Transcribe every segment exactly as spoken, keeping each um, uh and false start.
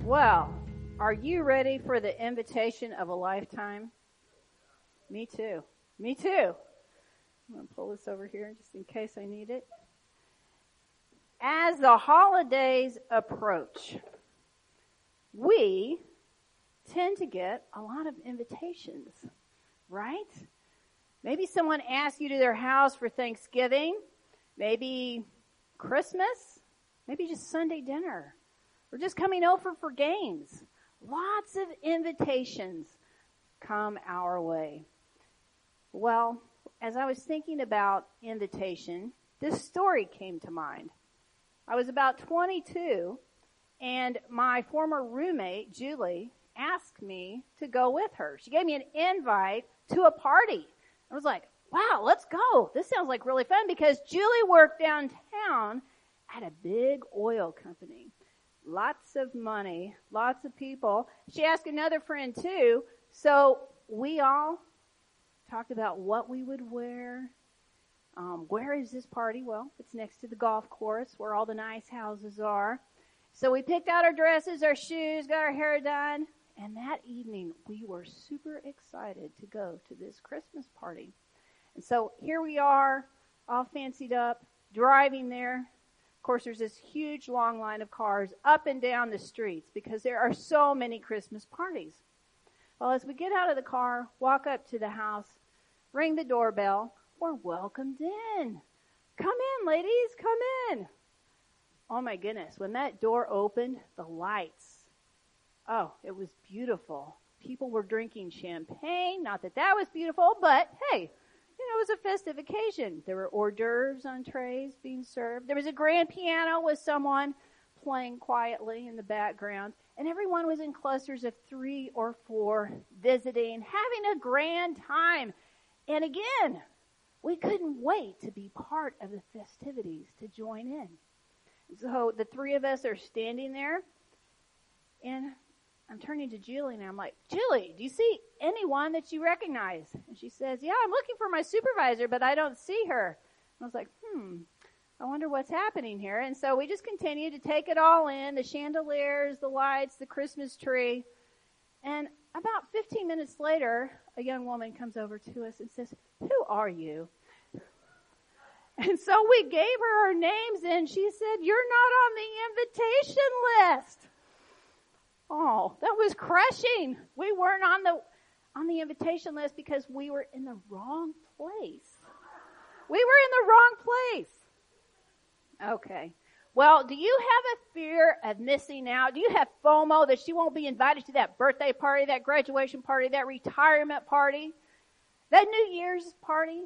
Well, are you ready for the invitation of a lifetime? Me too. Me too. I'm going to pull this over here just in case I need it. As the holidays approach, we tend to get a lot of invitations, right? Maybe someone asks you to their house for Thanksgiving, maybe Christmas, maybe just Sunday dinner, or just coming over for games. Lots of invitations come our way. Well, as I was thinking about invitation, this story came to mind. I was about twenty-two, and my former roommate, Julie, asked me to go with her. She gave me an invite to a party. I was like, wow, let's go. This sounds like really fun, because Julie worked downtown at a big oil company. Lots of money, lots of people. She asked another friend too, so we all talked about what we would wear. Um, where is this party? Well, it's next to the golf course where all the nice houses are. So we picked out our dresses, our shoes, got our hair done, and that evening we were super excited to go to this Christmas party. And so here we are, all fancied up, driving there. Of course, there's this huge long line of cars up and down the streets because there are so many Christmas parties. Well, as we get out of the car, walk up to the house, ring the doorbell, we're welcomed in. Come in, ladies, come in. Oh my goodness, when that door opened, the lights, oh, it was beautiful. People were drinking champagne, not that that was beautiful, but hey, you know, it was a festive occasion. There were hors d'oeuvres on trays being served. There was a grand piano with someone playing quietly in the background, and everyone was in clusters of three or four visiting, having a grand time. And again, we couldn't wait to be part of the festivities, to join in. So the three of us are standing there, and I'm turning to Julie, and I'm like, Julie, do you see anyone that you recognize? And she says, yeah, I'm looking for my supervisor, but I don't see her. And I was like, hmm, I wonder what's happening here. And so we just continue to take it all in, the chandeliers, the lights, the Christmas tree. And about fifteen minutes later, a young woman comes over to us and says, who are you? And so we gave her our names, and she said, you're not on the invitation list. Oh, that was crushing. We weren't on the on the invitation list because we were in the wrong place. We were in the wrong place. Okay. Well, do you have a fear of missing out? Do you have FOMO that you won't be invited to that birthday party, that graduation party, that retirement party, that New Year's party?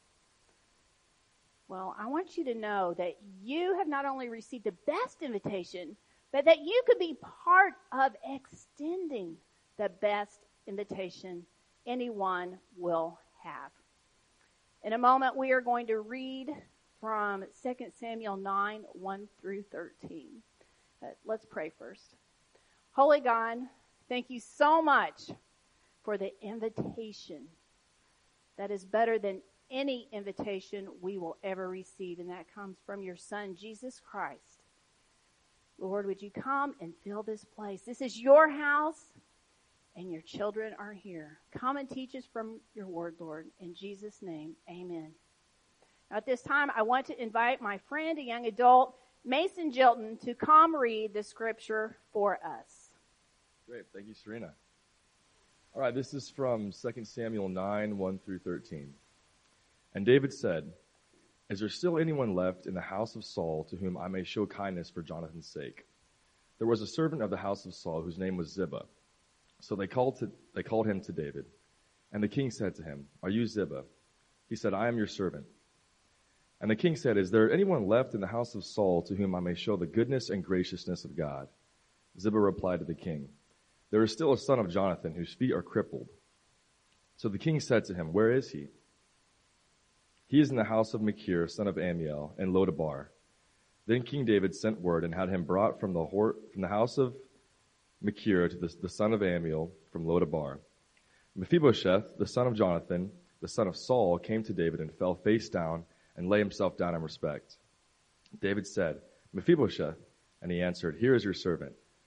Well, I want you to know that you have not only received the best invitation, but that you could be part of extending the best invitation anyone will have. In a moment, we are going to read from Second Samuel nine, one through thirteen. But let's pray first. Holy God, thank you so much for the invitation that is better than any invitation we will ever receive, and that comes from your Son, Jesus Christ. Lord, would you come and fill this place? This is your house, and your children are here. Come and teach us from your word, Lord. In Jesus' name, amen. Now, at this time, I want to invite my friend, a young adult, Mason Jilton, to come read the scripture for us. Great. Thank you, Serena. All right, this is from Second Samuel nine, one through thirteen. And David said, is there still anyone left in the house of Saul to whom I may show kindness for Jonathan's sake? There was a servant of the house of Saul whose name was Ziba. So they called to, they called him to David. And the king said to him, are you Ziba? He said, I am your servant. And the king said, is there anyone left in the house of Saul to whom I may show the goodness and graciousness of God? Ziba replied to the king, there is still a son of Jonathan whose feet are crippled. So the king said to him, where is he? He is in the house of Machir, son of Ammiel, in Lodabar. Then King David sent word and had him brought from the hor- from the house of Machir to the, the son of Ammiel from Lodabar. Mephibosheth, the son of Jonathan, the son of Saul, came to David and fell face down and lay himself down in respect. David said, Mephibosheth, and he answered, here is your servant.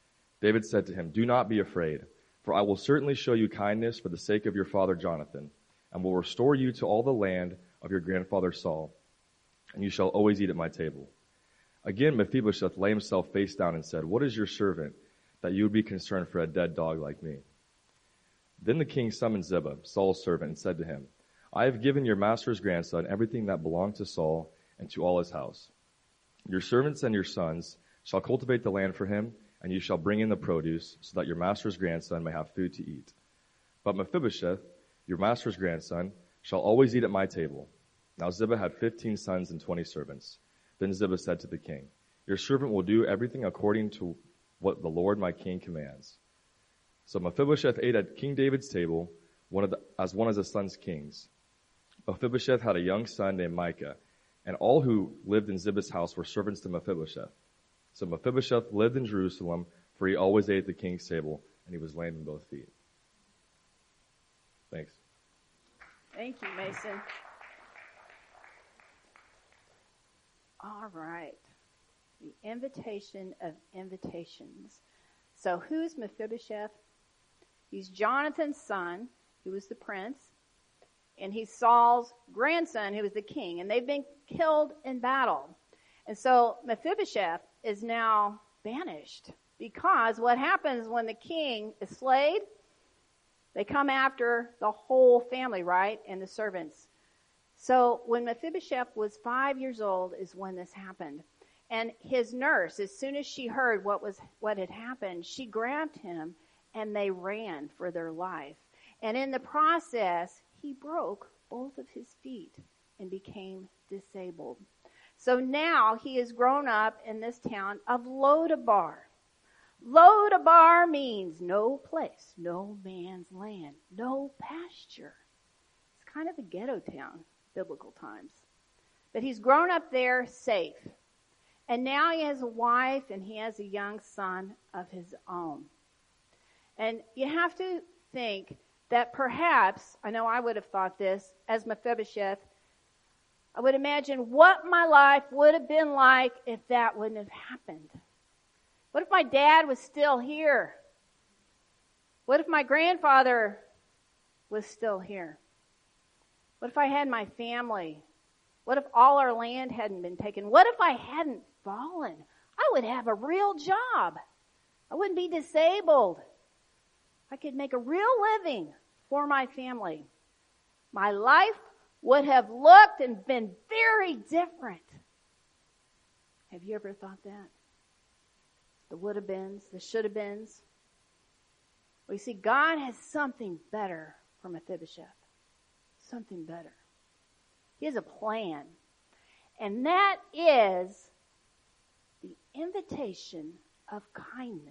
David said to him, "Do not be afraid, for I will certainly show you kindness for the sake of your father Jonathan, and will restore you to all the land of your grandfather Saul, and you shall always eat at my table." Again Mephibosheth lay himself face down and said, "What is your servant, that you would be concerned for a dead dog like me?" Then the king summoned Ziba, Saul's servant, and said to him, "I have given your master's grandson everything that belonged to Saul and to all his house. Your servants and your sons shall cultivate the land for him, and you shall bring in the produce, so that your master's grandson may have food to eat. But Mephibosheth, your master's grandson, shall always eat at my table." Now Ziba had fifteen sons and twenty servants. Then Ziba said to the king, "Your servant will do everything according to what the Lord my king commands." So Mephibosheth ate at King David's table, one of the, as one of his son's kings. Mephibosheth had a young son named Micah, and all who lived in Ziba's house were servants to Mephibosheth. So Mephibosheth lived in Jerusalem, for he always ate at the king's table, and he was lame in both feet. Thanks. Thank you, Mason. All right. The invitation of invitations. So who's Mephibosheth? He's Jonathan's son, who was the prince, and he's Saul's grandson, who was the king, and they've been killed in battle. And so Mephibosheth is now banished, because what happens when the king is slayed? They come after the whole family, right? And the servants. So when Mephibosheth was five years old is when this happened. And his nurse, as soon as she heard what was what had happened, she grabbed him and they ran for their life. And in the process, he broke both of his feet and became disabled. So now he has grown up in this town of Lodabar. Lodabar means no place, no man's land, no pasture. It's kind of a ghetto town, biblical times. But he's grown up there safe. And now he has a wife and he has a young son of his own. And you have to think that perhaps, I know I would have thought this, as Mephibosheth, I would imagine what my life would have been like if that wouldn't have happened. What if my dad was still here? What if my grandfather was still here? What if I had my family? What if all our land hadn't been taken? What if I hadn't fallen? I would have a real job. I wouldn't be disabled. I could make a real living for my family. My life would have looked and been very different. Have you ever thought that? The would have beens, the should have beens. Well, you see, God has something better for Mephibosheth. Something better. He has a plan. And that is the invitation of kindness.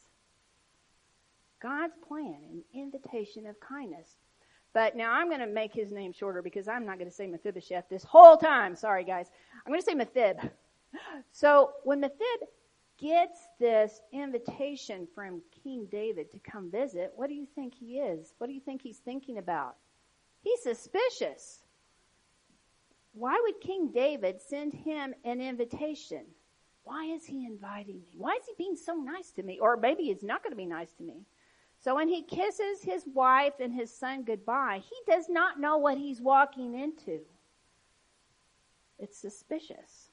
God's plan, an invitation of kindness. But now I'm going to make his name shorter because I'm not going to say Mephibosheth this whole time. Sorry, guys. I'm going to say Mephib. So when Mephib gets this invitation from King David to come visit, what do you think he is? What do you think he's thinking about? He's suspicious. Why would King David send him an invitation? Why is he inviting me? Why is he being so nice to me? Or maybe he's not going to be nice to me. So when he kisses his wife and his son goodbye, he does not know what he's walking into. It's suspicious.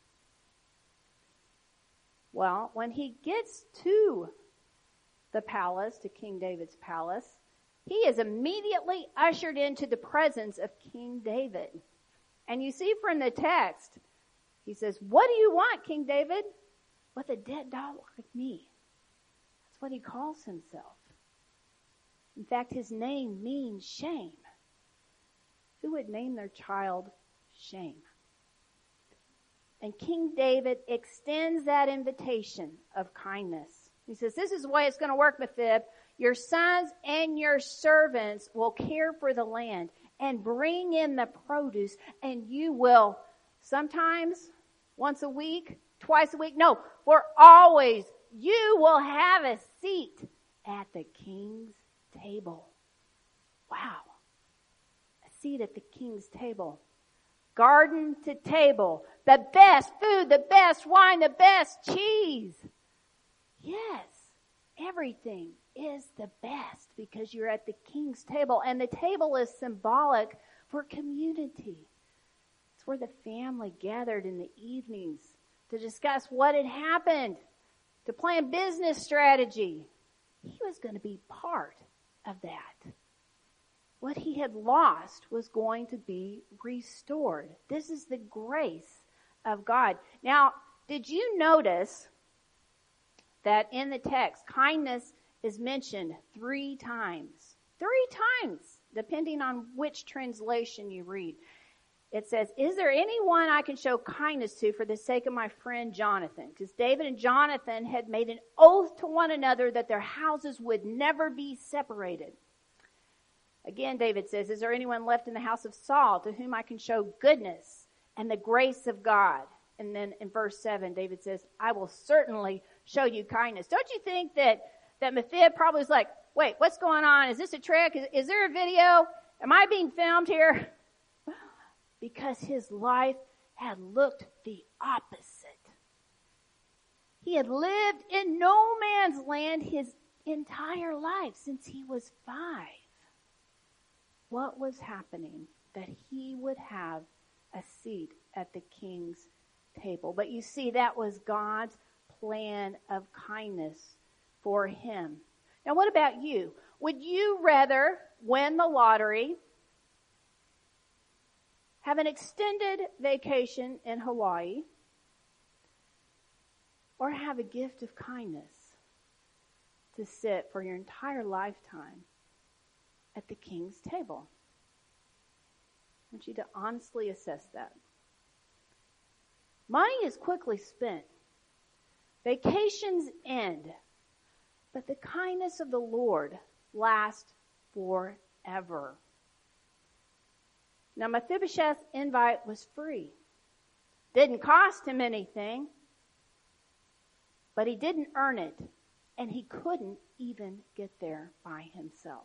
Well, when he gets to the palace, to King David's palace, he is immediately ushered into the presence of King David. And you see from the text, he says, "What do you want, King David?" "With a dead dog like me." That's what he calls himself. In fact, his name means shame. Who would name their child Shame? And King David extends that invitation of kindness. He says, this is the way it's going to work, Mephib. Your sons and your servants will care for the land and bring in the produce, and you will sometimes once a week, twice a week, no, for always, you will have a seat at the king's table. Wow. A seat at the king's table. Garden to table. The best food, the best wine, the best cheese. Yes. everything is the best because you're at the king's table. And the table is symbolic for community. It's where the family gathered in the evenings to discuss what had happened, to plan business strategy. He was going to be part of that. What he had lost was going to be restored. This is the grace of God. Now, did you notice that in the text, kindness is mentioned three times? Three times, depending on which translation you read. It says, is there anyone I can show kindness to for the sake of my friend Jonathan? Because David and Jonathan had made an oath to one another that their houses would never be separated. Again, David says, is there anyone left in the house of Saul to whom I can show goodness and the grace of God? And then in verse seven, David says, I will certainly show you kindness. Don't you think that, that Mephib probably was like, wait, what's going on? Is this a trick? Is, is there a video? Am I being filmed here? Because his life had looked the opposite. He had lived in no man's land his entire life since he was five. What was happening? That he would have a seat at the king's table. But you see, that was God's plan of kindness for him. Now, what about you? Would you rather win the lottery, have an extended vacation in Hawaii, or have a gift of kindness to sit for your entire lifetime at the king's table? I want you to honestly assess that. Money is quickly spent. Vacations end. But the kindness of the Lord lasts forever. Now, Mephibosheth's invite was free. Didn't cost him anything. But he didn't earn it. And he couldn't even get there by himself.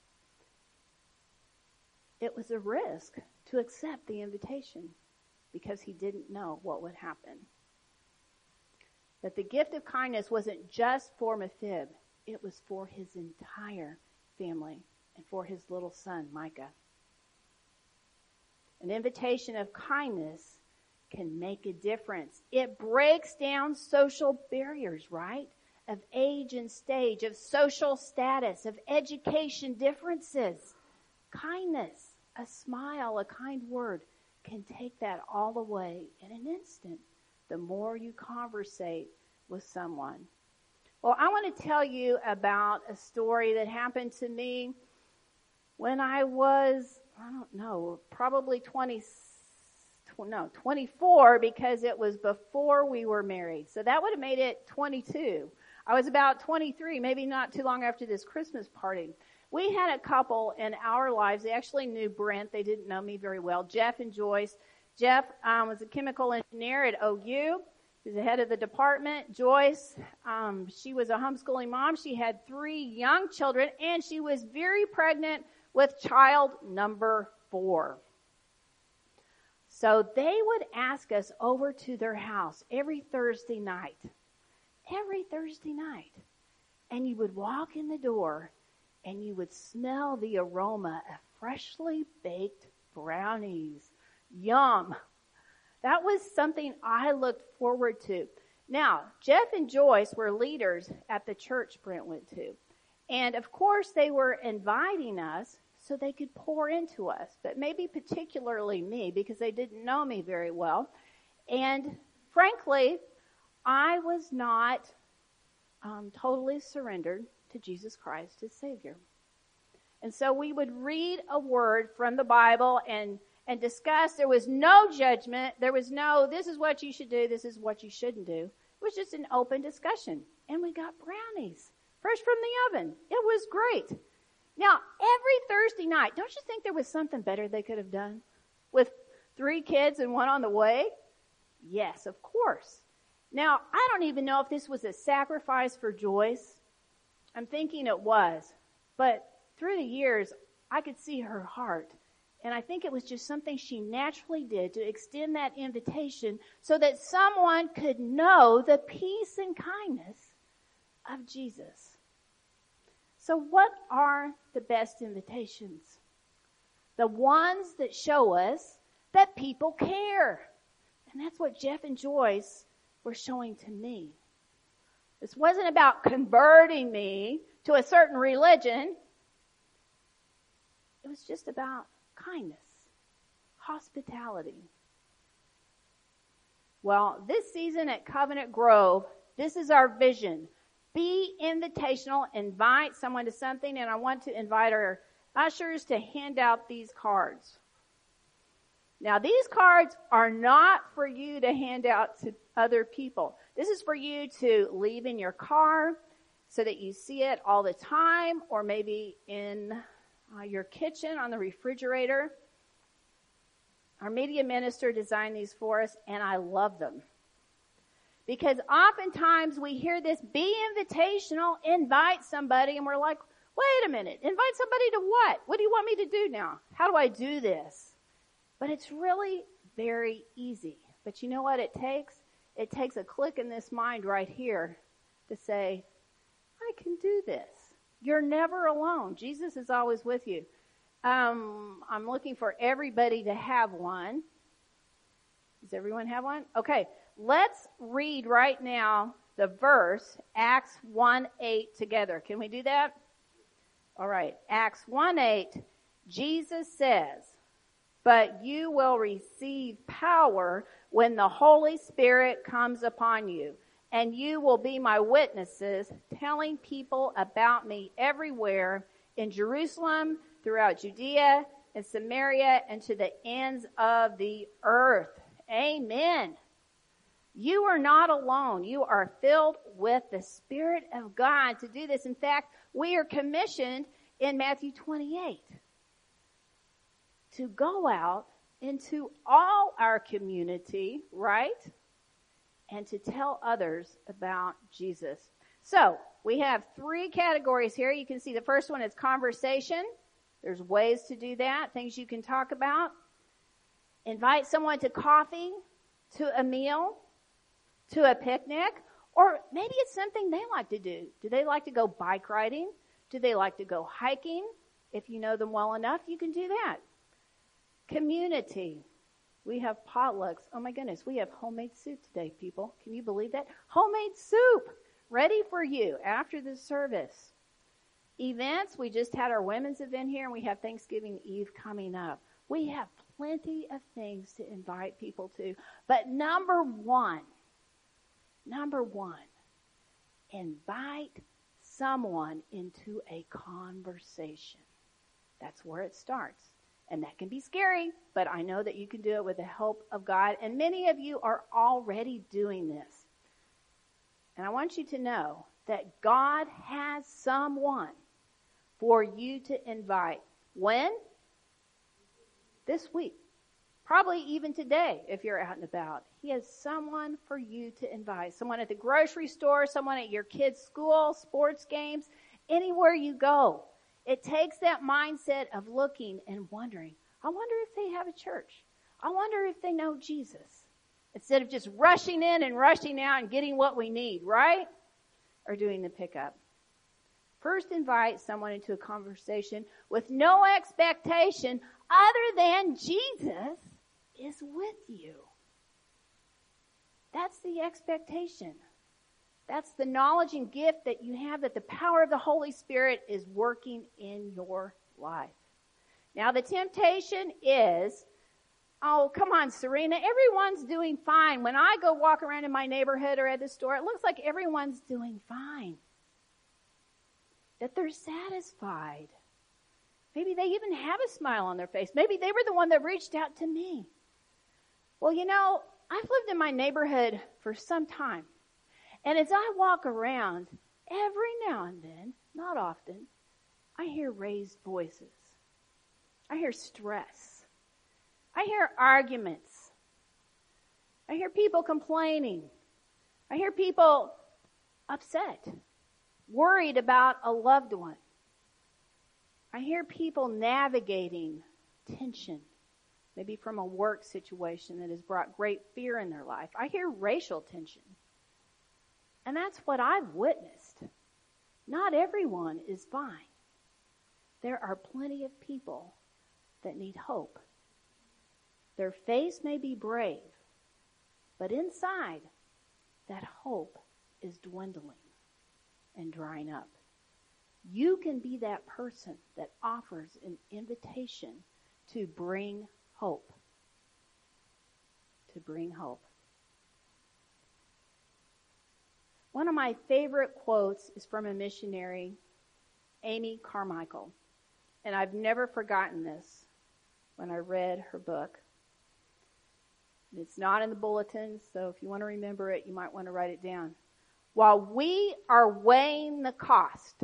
It was a risk to accept the invitation because he didn't know what would happen. But the gift of kindness wasn't just for Mephib. It was for his entire family and for his little son, Micah. An invitation of kindness can make a difference. It breaks down social barriers, right? Of age and stage, of social status, of education differences. Kindness, a smile, a kind word can take that all away in an instant. The more you conversate with someone. Well, I want to tell you about a story that happened to me when I was, I don't know, probably twenty, no, twenty-four, because it was before we were married. So that would have made it twenty-two. I was about twenty-three, maybe not too long after this Christmas party. We had a couple in our lives. They actually knew Brent. They didn't know me very well. Jeff and Joyce. Jeff um, was a chemical engineer at O U. He was the head of the department. Joyce, um, she was a homeschooling mom. She had three young children, and she was very pregnant with child number four. So they would ask us over to their house every Thursday night. Every Thursday night. And you would walk in the door, and you would smell the aroma of freshly baked brownies. Yum. That was something I looked forward to. Now, Jeff and Joyce were leaders at the church Brent went to. And of course, they were inviting us so they could pour into us, but maybe particularly me because they didn't know me very well. And frankly, I was not um, totally surrendered to Jesus Christ as Savior. And so we would read a word from the Bible and and discuss. There was no judgment. There was no, this is what you should do, this is what you shouldn't do. It was just an open discussion. And we got brownies, fresh from the oven. It was great. Now, every Thursday night, don't you think there was something better they could have done? With three kids and one on the way? Yes, of course. Now, I don't even know if this was a sacrifice for Joyce. I'm thinking it was. But through the years, I could see her heart. And I think it was just something she naturally did to extend that invitation so that someone could know the peace and kindness of Jesus. So what are the best invitations? The ones that show us that people care. And that's what Jeff and Joyce were showing to me. This wasn't about converting me to a certain religion. It was just about kindness, hospitality. Well, this season at Covenant Grove, this is our vision. Be invitational, invite someone to something, and I want to invite our ushers to hand out these cards. Now, these cards are not for you to hand out to other people. This is for you to leave in your car so that you see it all the time, or maybe in uh, your kitchen on the refrigerator. Our media minister designed these for us, and I love them. Because oftentimes we hear this, be invitational, invite somebody, and we're like, wait a minute, invite somebody to what? What do you want me to do now? How do I do this? But it's really very easy. But you know what it takes? It takes a click in this mind right here to say, I can do this. You're never alone. Jesus is always with you. Um, I'm looking for everybody to have one. Does everyone have one? Okay, let's read right now the verse, Acts one eight together. Can we do that? All right, Acts one eight, Jesus says, but you will receive power when the Holy Spirit comes upon you, and you will be my witnesses, telling people about me everywhere in Jerusalem, throughout Judea and Samaria, and to the ends of the earth. Amen. You are not alone. You are filled with the Spirit of God to do this. In fact, we are commissioned in Matthew twenty-eight to go out into all our community, right? And to tell others about Jesus. So, we have three categories here. You can see the first one is conversation. There's ways to do that, things you can talk about. Invite someone to coffee, to a meal, to a picnic, or maybe it's something they like to do. Do they like to go bike riding? Do they like to go hiking? If you know them well enough, you can do that. Community. We have potlucks. Oh my goodness, we have homemade soup today, people. Can you believe that? Homemade soup ready for you after the service. Events, we just had our women's event here, and we have Thanksgiving Eve coming up. We have plenty of things to invite people to. But number one, number one, invite someone into a conversation. That's where it starts. And that can be scary, but I know that you can do it with the help of God. And many of you are already doing this. And I want you to know that God has someone for you to invite. When? This week. Probably even today if you're out and about. He has someone for you to invite. Someone at the grocery store, someone at your kids' school, sports games, anywhere you go. It takes that mindset of looking and wondering, I wonder if they have a church. I wonder if they know Jesus. Instead of just rushing in and rushing out and getting what we need, right? Or doing the pickup. First, invite someone into a conversation with no expectation other than Jesus is with you. That's the expectation. That's the knowledge and gift that you have that the power of the Holy Spirit is working in your life. Now, the temptation is, oh, come on, Serena, everyone's doing fine. When I go walk around in my neighborhood or at the store, it looks like everyone's doing fine. That they're satisfied. Maybe they even have a smile on their face. Maybe they were the one that reached out to me. Well, you know, I've lived in my neighborhood for some time. And as I walk around, every now and then, not often, I hear raised voices. I hear stress. I hear arguments. I hear people complaining. I hear people upset, worried about a loved one. I hear people navigating tension, maybe from a work situation that has brought great fear in their life. I hear racial tension. And that's what I've witnessed. Not everyone is fine. There are plenty of people that need hope. Their face may be brave, but inside, that hope is dwindling and drying up. You can be that person that offers an invitation to bring hope. To bring hope. One of my favorite quotes is from a missionary, Amy Carmichael. And I've never forgotten this when I read her book. It's not in the bulletin, so if you want to remember it, you might want to write it down. While we are weighing the cost,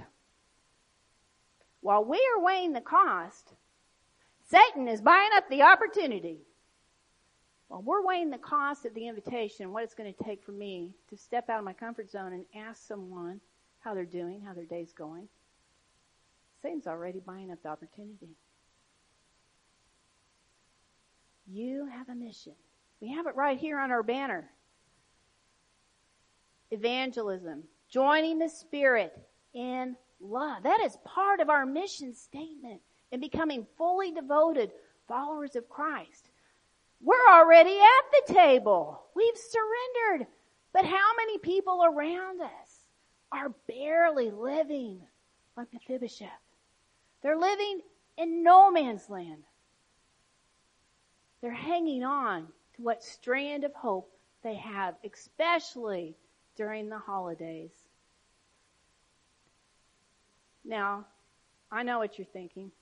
while we are weighing the cost, Satan is buying up the opportunity. While we're weighing the cost of the invitation, what it's going to take for me to step out of my comfort zone and ask someone how they're doing, how their day's going, Satan's already buying up the opportunity. You have a mission. We have it right here on our banner. Evangelism. Joining the Spirit in love. That is part of our mission statement in becoming fully devoted followers of Christ. We're already at the table. We've surrendered. But how many people around us are barely living like Mephibosheth? They're living in no man's land. They're hanging on to what strand of hope they have, especially during the holidays. Now, I know what you're thinking,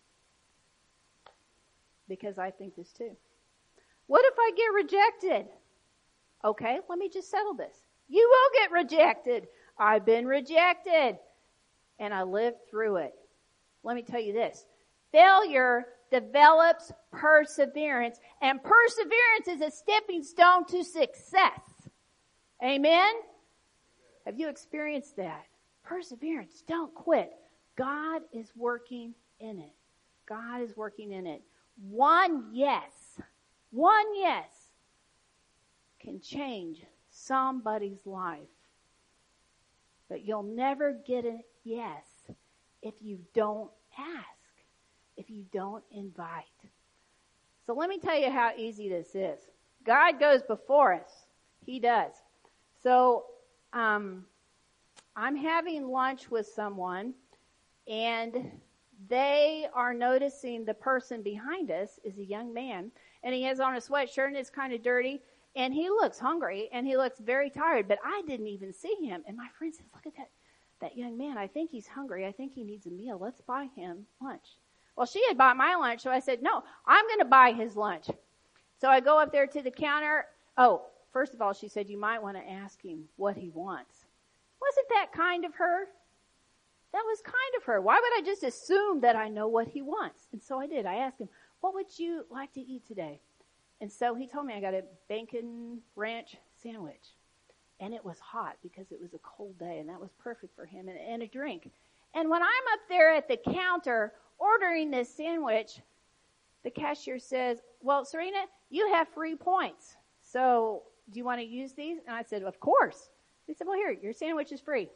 because I think this too. What if I get rejected? Okay, let me just settle this. You will get rejected. I've been rejected, and I lived through it. Let me tell you this. Failure develops perseverance, and perseverance is a stepping stone to success. Amen? Have you experienced that? Perseverance. Don't quit. God is working in it. God is working in it. One yes, one yes can change somebody's life. But you'll never get a yes if you don't ask, if you don't invite. So let me tell you how easy this is. God goes before us. He does. So um, I'm having lunch with someone, and they are noticing the person behind us is a young man, and he has on a sweatshirt, and it's kind of dirty, and he looks hungry, and he looks very tired, but I didn't even see him. And my friend says, look at that, that young man. I think he's hungry. I think he needs a meal. Let's buy him lunch. Well, she had bought my lunch, so I said, no, I'm going to buy his lunch. So I go up there to the counter. Oh, first of all, she said, you might want to ask him what he wants. Wasn't that kind of her? That was kind of her. Why would I just assume that I know what he wants? And so I did. I asked him, what would you like to eat today? And so he told me I got a bacon ranch sandwich. And it was hot because it was a cold day, and that was perfect for him, and, and a drink. And when I'm up there at the counter ordering this sandwich, the cashier says, well, Serena, you have free points. So do you want to use these? And I said, of course. He said, well, here, your sandwich is free.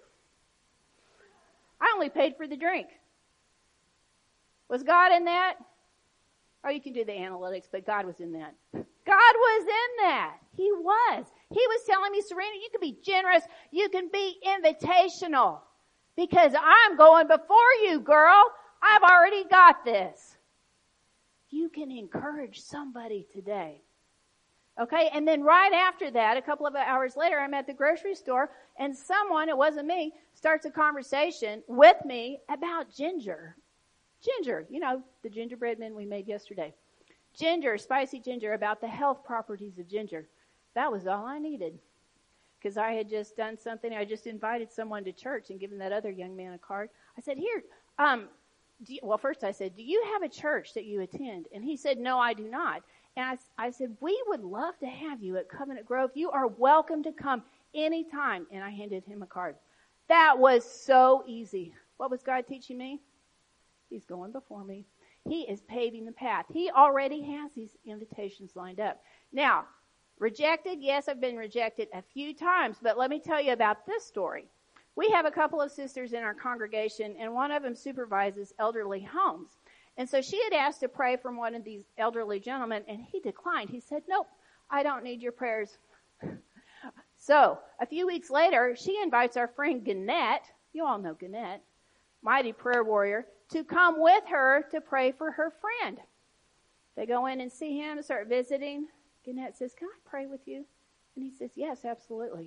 I only paid for the drink. Was God in that? Oh, you can do the analytics, but God was in that. God was in that. He was. He was telling me, Serena, you can be generous. You can be invitational. Because I'm going before you, girl. I've already got this. You can encourage somebody today. Okay, and then right after that, a couple of hours later, I'm at the grocery store, and someone, it wasn't me, starts a conversation with me about ginger. Ginger, you know, the gingerbread men we made yesterday. Ginger, spicy ginger, about the health properties of ginger. That was all I needed. Because I had just done something. I just invited someone to church and given that other young man a card. I said, here, um, do you, well, first I said, do you have a church that you attend? And he said, no, I do not. And I, I said, we would love to have you at Covenant Grove. You are welcome to come anytime. And I handed him a card. That was so easy. What was God teaching me? He's going before me. He is paving the path. He already has these invitations lined up. Now, rejected, yes, I've been rejected a few times, but let me tell you about this story. We have a couple of sisters in our congregation, and one of them supervises elderly homes. And so she had asked to pray for one of these elderly gentlemen, and he declined. He said, nope, I don't need your prayers. So a few weeks later, she invites our friend Gannett, you all know Gannett, mighty prayer warrior, to come with her to pray for her friend. They go in and see him, start visiting. Gannett says, can I pray with you? And he says, yes, absolutely.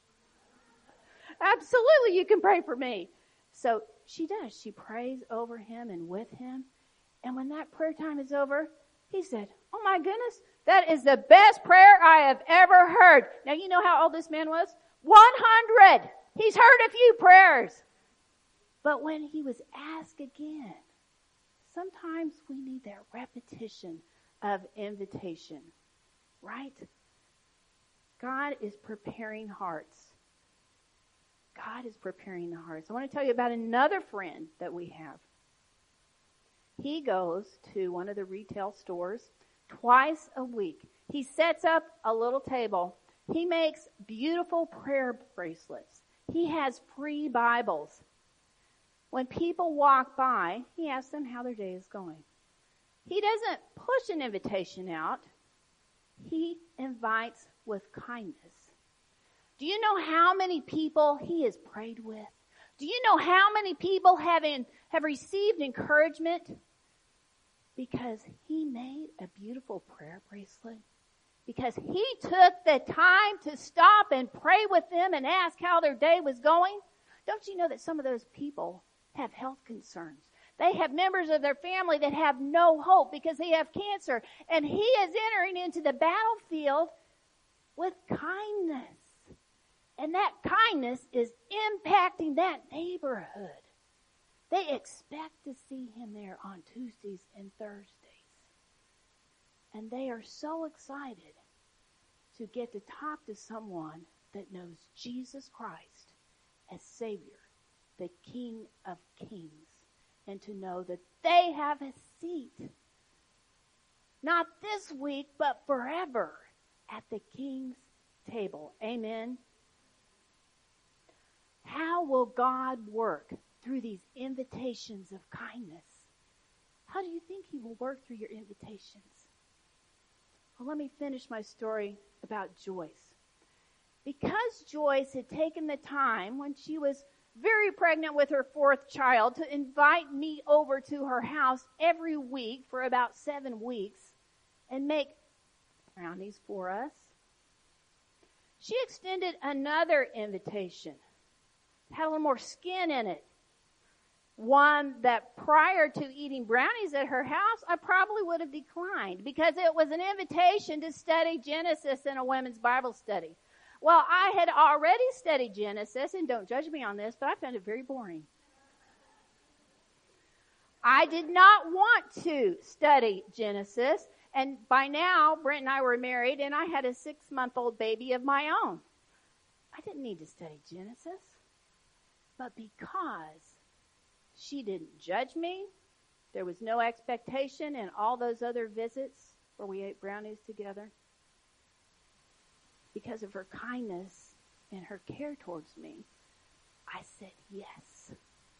Absolutely, you can pray for me. So she does. She prays over him and with him. And when that prayer time is over, he said, oh my goodness, that is the best prayer I have ever heard. Now you know how old this man was? one hundred. He's heard a few prayers. But when he was asked again, sometimes we need that repetition of invitation, right? God is preparing hearts. God is preparing the hearts. I want to tell you about another friend that we have. He goes to one of the retail stores twice a week. He sets up a little table. He makes beautiful prayer bracelets. He has free Bibles. When people walk by, he asks them how their day is going. He doesn't push an invitation out. He invites with kindness. Do you know how many people he has prayed with? Do you know how many people have, in, have received encouragement? Because he made a beautiful prayer bracelet. Because he took the time to stop and pray with them and ask how their day was going. Don't you know that some of those people have health concerns? They have members of their family that have no hope because they have cancer. And he is entering into the battlefield with kindness. And that kindness is impacting that neighborhood. They expect to see him there on Tuesdays and Thursdays. And they are so excited to get to talk to someone that knows Jesus Christ as Savior, the King of Kings, and to know that they have a seat, not this week, but forever, at the King's table. Amen. How will God work through these invitations of kindness? How do you think he will work through your invitations? Well, let me finish my story about Joyce. Because Joyce had taken the time when she was very pregnant with her fourth child to invite me over to her house every week for about seven weeks and make brownies for us, she extended another invitation. Had a little more skin in it. One that prior to eating brownies at her house, I probably would have declined because it was an invitation to study Genesis in a women's Bible study. Well, I had already studied Genesis, and don't judge me on this, but I found it very boring. I did not want to study Genesis, and by now, Brent and I were married, and I had a six-month-old baby of my own. I didn't need to study Genesis. But because she didn't judge me, there was no expectation in all those other visits where we ate brownies together. Because of her kindness and her care towards me, I said yes.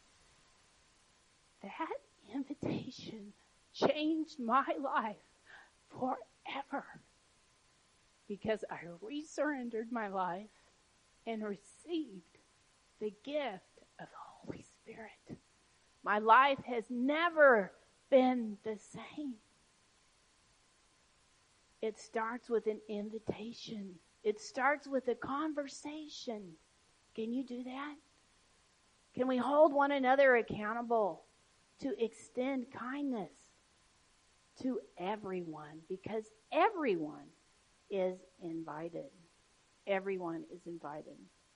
That invitation changed my life forever because I resurrendered my life and received the gift of the Holy Spirit. My life has never been the same. It starts with an invitation. It starts with a conversation. Can you do that? Can we hold one another accountable to extend kindness to everyone? Because everyone is invited. Everyone is invited.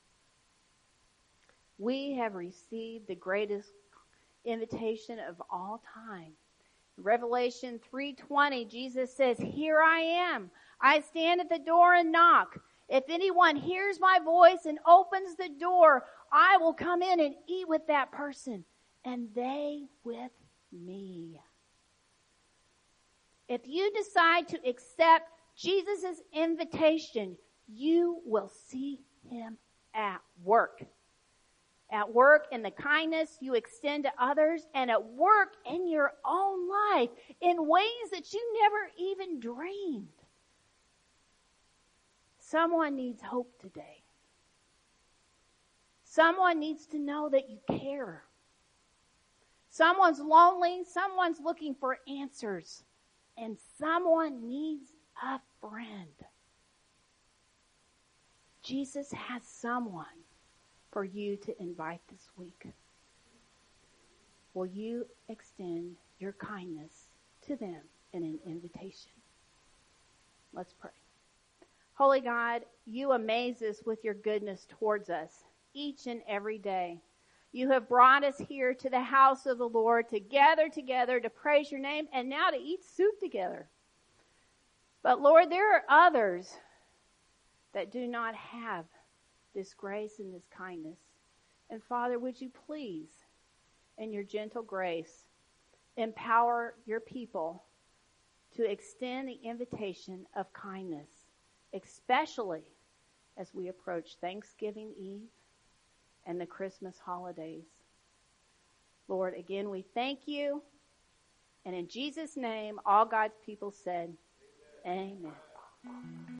We have received the greatest invitation of all time. Revelation three twenty, Jesus says, "Here I am. I stand at the door and knock. If anyone hears my voice and opens the door, I will come in and eat with that person, and they with me." If you decide to accept Jesus' invitation, you will see him at work. at work in the kindness you extend to others, and at work in your own life in ways that you never even dreamed. Someone needs hope today. Someone needs to know that you care. Someone's lonely, someone's looking for answers, and someone needs a friend. Jesus has someone for you to invite this week. Will you extend your kindness to them in an invitation? Let's pray. Holy God, you amaze us with your goodness towards us each and every day. You have brought us here to the house of the Lord to gather together to praise your name and now to eat soup together. But Lord, there are others that do not have this grace and this kindness. And Father, would you please, in your gentle grace, empower your people to extend the invitation of kindness, especially as we approach Thanksgiving Eve and the Christmas holidays. Lord, again, we thank you. And in Jesus' name, all God's people said, Amen. Amen.